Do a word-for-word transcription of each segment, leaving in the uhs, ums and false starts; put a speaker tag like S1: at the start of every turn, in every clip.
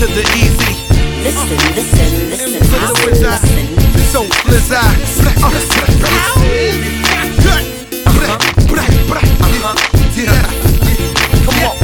S1: to the easy.
S2: Listen, listen, listen,
S1: Influenza,
S2: listen.
S1: so blizz eye. Come on.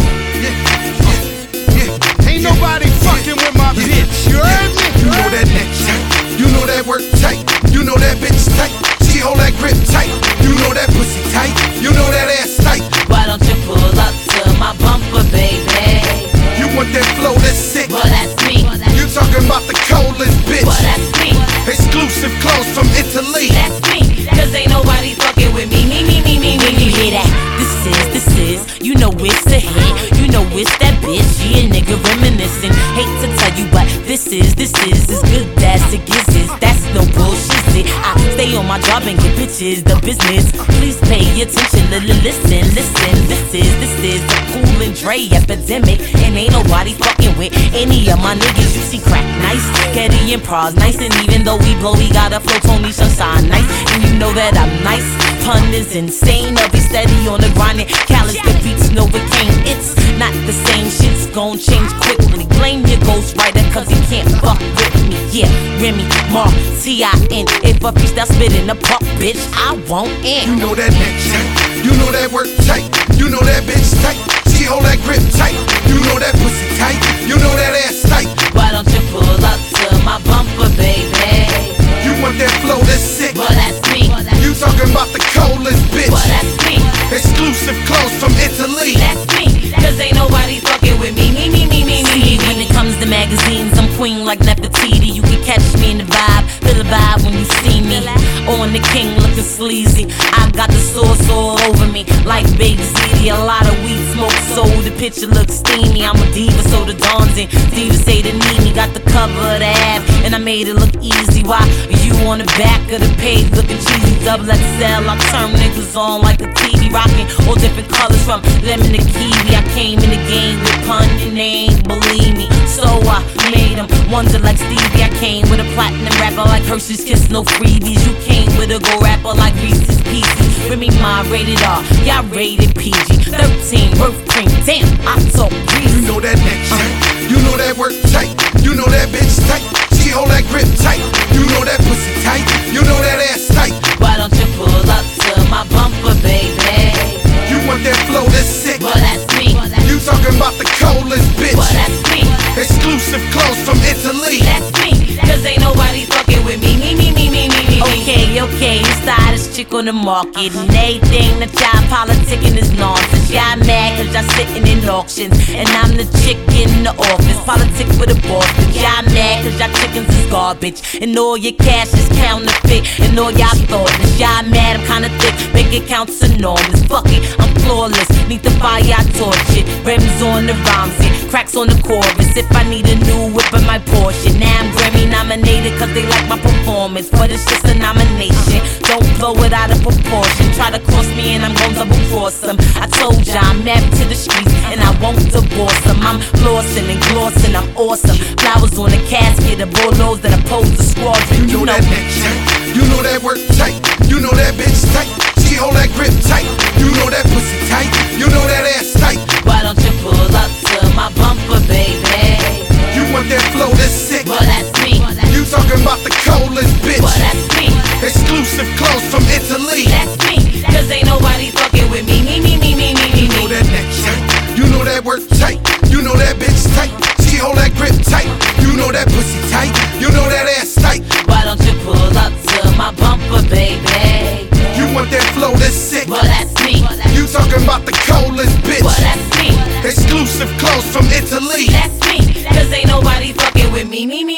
S1: Ain't nobody fucking with my bitch. You heard me? You know that neck tight. You know that work tight. You know that bitch tight. She hold that grip tight. You know that pussy tight. You know that ass tight.
S2: Why don't you pull up to my bumper, baby?
S1: You want that flow that's sick?
S2: Well, that's me.
S1: You talking about the coldest bitch?
S2: Well, that's me.
S1: Exclusive clothes from Italy.
S2: That's me. Cause ain't nobody fucking with me. Me, me, me, me, me. You hear that? This is, this is. You know it's a hit. You know it's that bitch. Yeah, nigga reminiscing. Hate to tell you, but this is, this is as good as it gets. Is that's no bullshit. See, I stay on my job and get bitches the business. Please pay attention. Listen, listen. This is, this is the Cool and Dre epidemic, and ain't nobody fucking with any of my niggas. You see, crack nice, Getty and Pros nice, and even though we blow, we got a flow. Tony Sunshine nice, and you know that I'm nice. Pun is insane. I'll be steady on the grind. And Callous the beats Novocaine. It's not the same. Shit's gon' change quickly. Blame your ghostwriter, cause he can't fuck with me. Yeah, Remy, Mark, T I N. If a piece that spit in the park, bitch, I won't end.
S1: You know that neck tight. You know that work tight. You know that bitch tight. She hold that grip tight. You know that pussy tight. You know that ass tight.
S2: Why don't you pull up to my bumper, baby?
S1: You want that flow that's sick?
S2: Well, that's me.
S1: You talking about the coldest bitch?
S2: Well, that's me.
S1: Exclusive clothes from Italy.
S2: That's me. Cause ain't nobody fucking with me. Me, me, me, me, me, me. When it comes to magazines, I'm queen like Nefertiti. You can catch me in the vibe, feel the vibe when you see me. On the king looking sleazy. I got the sauce all over me like Big Ziti. A lot of weed smoke, so the picture looks steamy. I'm a diva, so the dawns and divas say the need me. Got the cover of the app, and I made it look easy. Why you on the back of the page looking cheesy? Double X L, I turn niggas on like a T V. Rocking all different colors from lemon to kiwi. I came in the game with pun and they ain't believe me, so I made them wonder like Stevie. I came with a platinum rapper like Hershey's Kiss, no freebies. You came with a go rapper like Reese's Pieces. Remy Ma rated R, y'all rated P G thirteen, birth cream, damn, I talk greasy.
S1: You know that neck tight. You know that work tight. You know that bitch tight. She hold that grip tight. You know that pussy tight. You know that ass tight.
S2: Why don't you pull up to my bumper, baby?
S1: You want that flow that's sick?
S2: Well, that's me.
S1: You talking about the coldest bitch?
S2: Well, that's me.
S1: Exclusive clothes from Italy.
S2: That's me. Cause ain't nobody fucking with me. Me, me, me, me, me, me. Okay, okay, you stylish chick on the market, and everything that y'all politicking is nonsense. Y'all mad cause y'all sitting in auctions, and I'm the chick in the office. Politic with a boss, but y'all mad cause y'all chickens is garbage, and all your cash is counterfeit, and all y'all thoughtless. Y'all mad, I'm kinda thick, bank accounts enormous. Fuck it, I'm flawless, need to fire y'all torch it. Rims on the rhymes, yeah, cracks on the chorus. If I need a new whip in my Porsche, now I'm Grammy nominated cause they like my performance, but it's just a nomination. Don't blow it out of proportion. Try to cross me and I'm gon' double cross them. I told ya I'm married to the streets and I won't divorce them. I'm flossing and glossing, I'm awesome. Flowers on the casket, the bulldogs that oppose the squadron.
S1: You know that neck tight. You know that work tight. You know that bitch tight. She hold that grip tight. You know that pussy tight. You know that ass tight.
S2: Why don't you pull up to my bumper, baby?
S1: You want that flow that's sick?
S2: Well, that's me.
S1: You talking about the coldest bitch?
S2: Well, that's me.
S1: Exclusive clothes from Italy.
S2: That's me. Cause ain't nobody fucking with me. Me, me, me, me, me, me.
S1: You know that neck tight. You know that work tight. You know that bitch tight. She hold that grip tight. You know that pussy tight. You know that ass tight.
S2: Why don't you pull up to my bumper, baby?
S1: You want that flow that's sick?
S2: Well, that's me.
S1: You talking about the coldest bitch?
S2: Well, that's me.
S1: Exclusive clothes from Italy.
S2: That's me. Cause ain't nobody fucking with me. Me, me,